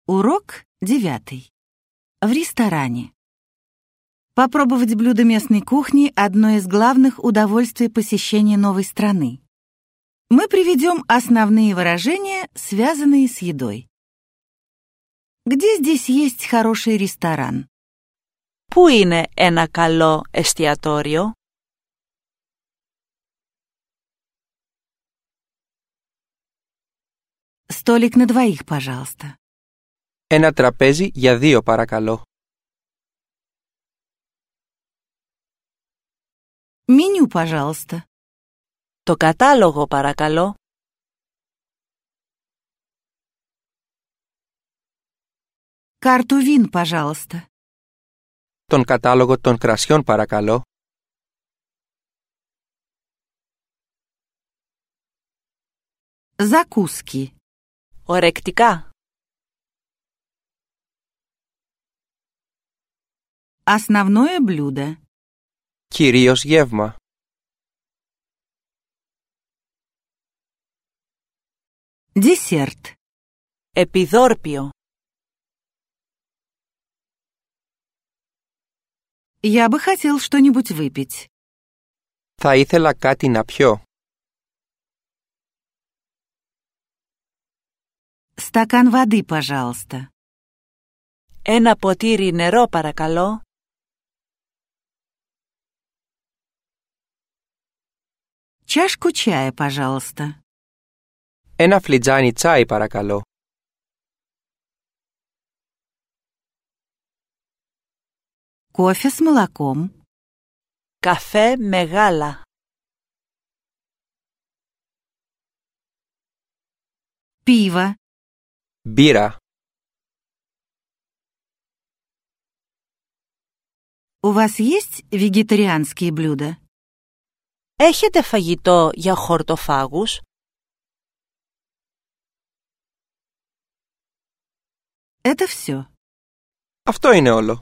Урок 9. В ресторане. Попробовать блюда местной кухни – одно из главных удовольствий посещения новой страны. Мы приведем основные выражения, связанные с едой. Где здесь есть хороший ресторан? Πού είναι ένα καλό εστιατόριο? Столик на двоих, пожалуйста. Ένα τραπέζι για 2 παρακαλώ. Меню, пожалуйста. Το κατάλογο παρακαλώ. Карту вин, пожалуйста. Τον κατάλογο των κρασιών παρακαλώ. Закуски. Ορεκτικά. Основное блюдо. Κυρίως γεύμα. Десерт. Επιδόρπιο. Я бы хотел что-нибудь выпить. Θα ήθελα κάτι να πιω. Стакан воды, пожалуйста. Ένα ποτήρι νερό παρακαλώ. Чашку чая, пожалуйста. Ένα φλιτζάνι τσάι παρακαλώ. Кофе с молоком. Καφέ με γάλα. Пиво. Μπύρα. У вас есть вегетарианские блюда? Έχετε φαγητό για χορτοφάγους? Это все. Αυτό είναι όλο.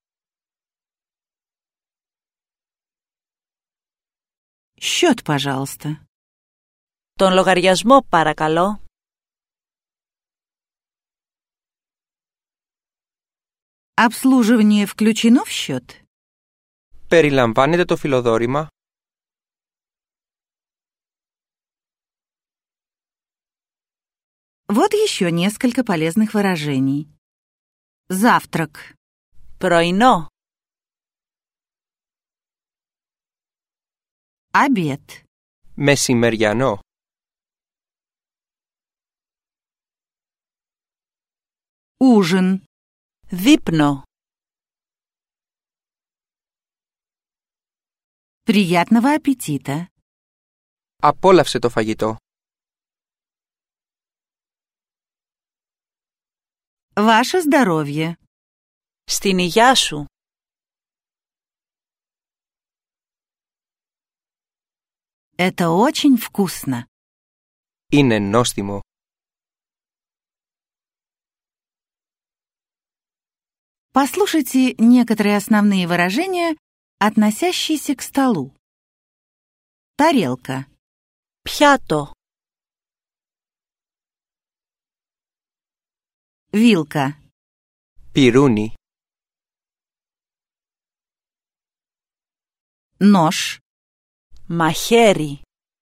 Счет, пожалуйста. Τον λογαριασμό παρακαλώ. Обслуживание включено в счет? Περιλαμβάνεται το φιλοδόρημα. Вот еще несколько полезных выражений. Завтрак. Πρωινό. Обед. Μεσημεριανό. Ужин. Δείπνο. Приятного аппетита. Απόλαυσε το φαγητό. Ваше здоровье. Στην υγειά σου. Это очень вкусно. Είναι νόστιμο. Послушайте некоторые основные выражения, относящиеся к столу. Тарелка. Πιάτο. Вилка. Πυρούνι. Нож. Μαχαίρι.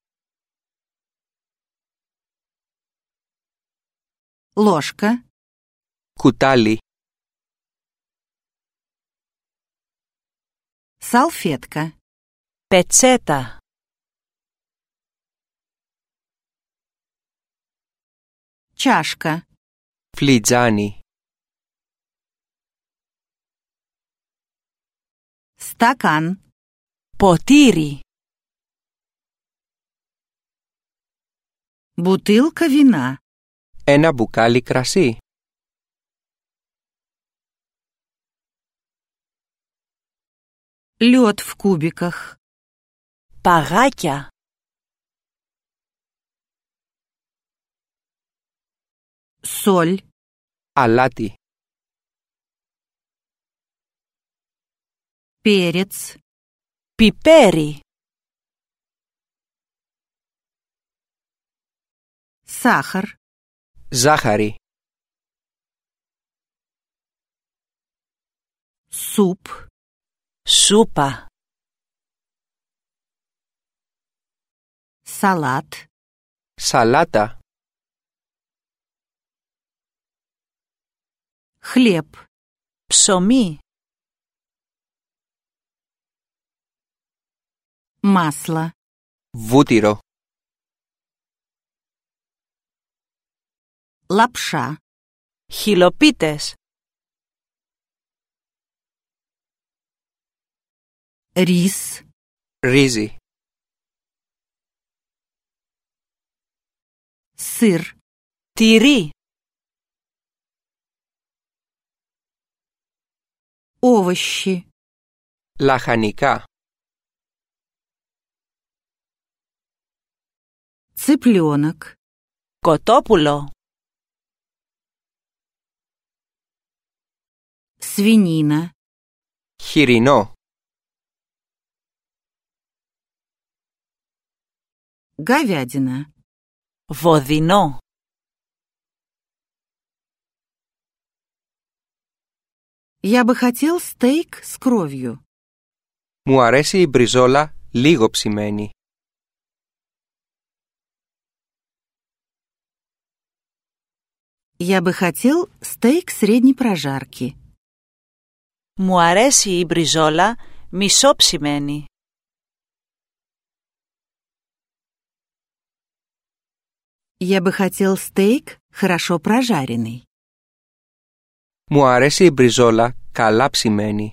Ложка. Κουτάλι. Салфетка. Πετσέτα. Чашка. Φλιτζάνι. Стакан. Ποτήρι. Бутылка вина. Ένα μπουκάλι κρασί. Лед в кубиках. Παγάκια. Соль. Αλάτι. Перец. Πιπέρι. Сахар. Ζάχαρη. Суп. Σούπα. Салат. Σαλάτα. Хлеб. Ψωμί. Масло. Βούτυρο. Лапша. Χιλοπίτες. Рис. Ρύζι. Сыр. Τυρί. Овощи. Λαχανικά. Цыпленок. Κοτόπουλο. Свинина. Χοιρινό. Говядина. Βοδινό. Я бы хотел стейк с кровью. Μου αρέσει η μπριζόλα λίγο ψημένη. Я бы хотел стейк средней прожарки. Μου αρέσει η μπριζόλα μισόψημένη. Я бы хотел стейк хорошо прожаренный. Μου αρέσει η μπριζόλα καλά ψημένη.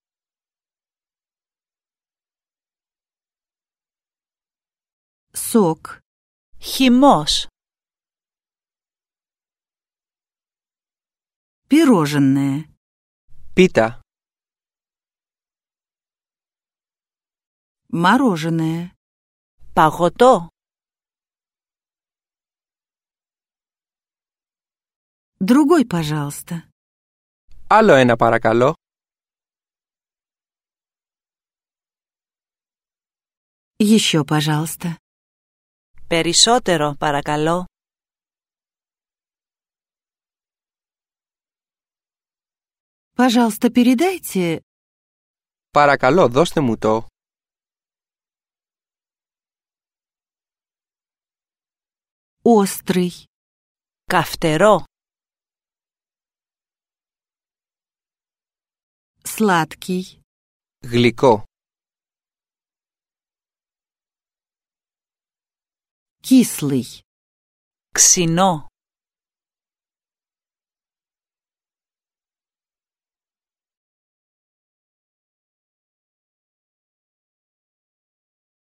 Сок. Χυμός. Пирожное. Πίτα. Мороженое. Παγωτό. Другой, пожалуйста. Άλλο ένα παρακαλώ. Еще, пожалуйста. Περισσότερο, παρακαλώ. Пожалуйста, передайте. Παρακαλώ, δώστε μου το. Острый. Καυτερό. Сладкий. Γλυκό. Кислый. Ξινό.